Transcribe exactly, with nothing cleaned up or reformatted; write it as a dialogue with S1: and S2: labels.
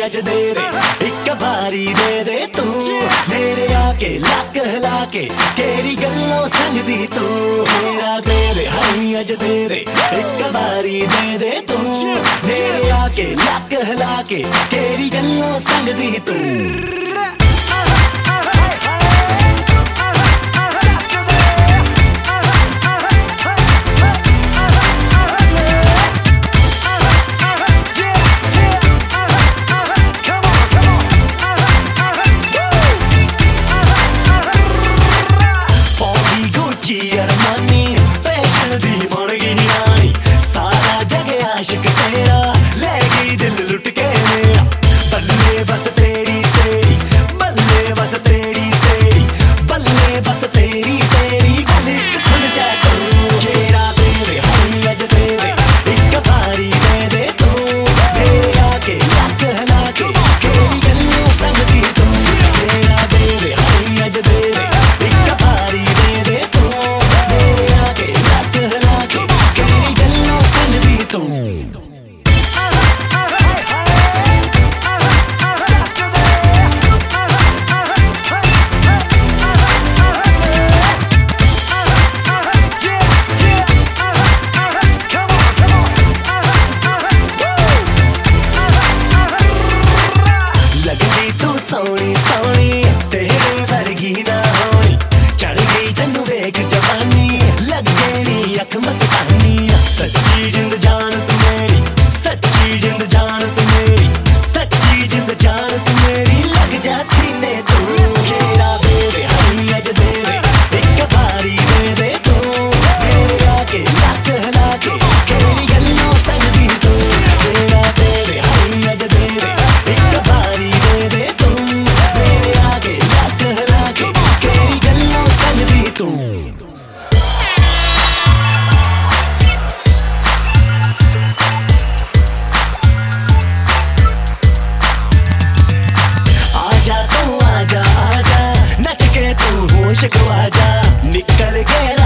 S1: अज दे दे एक बारी दे दे तू मेरे आके लक हिला के केड़ी गल्लों संगदी तू मेरा दे दे हाई अज दे दे एक बारी दे दे तू मेरे आके लक हिला के केड़ी गल्लों संगदी तू आशिक तेरा ले गई दिल लुट के मेरा बल्ले बस तेरी तेरी बल्ले बस तेरी तेरी बल्ले बस तेरी तेरी गल एक सुन जा तू केरा तेरे हाई अज तेरे एक बारी दे दे तू मेरे आके लक हिला के केड़ी गल्लों संगदी तू केरा तेरे हाई अज तेरे एक बारी दे दे तू मेरे आके लक हिला के केड़ी गल्लों संगदी तू सोनी सोनी तेरे वर्गी ना होनी चढ़ गई तैनू वेख जवानी लग गई अख मस्तानी सच्ची जिंद जान तू मेरी सच्ची जिंद जान तू मेरी सच्ची जिंद जान तू मेरी लग जा सीने तू केरा दे दे हाई अज दे दे एक बारी दे दे तू मेरे आके लक हिला के केड़ी गल्लों संगदी तू केरा दे दे हाई अज दे दे एक बारी दे दे तू मेरे आके लक हिला के केड़ी गल्लों संगदी तू आजा तू आजा आजा नच के तू होश गवा जा निकल के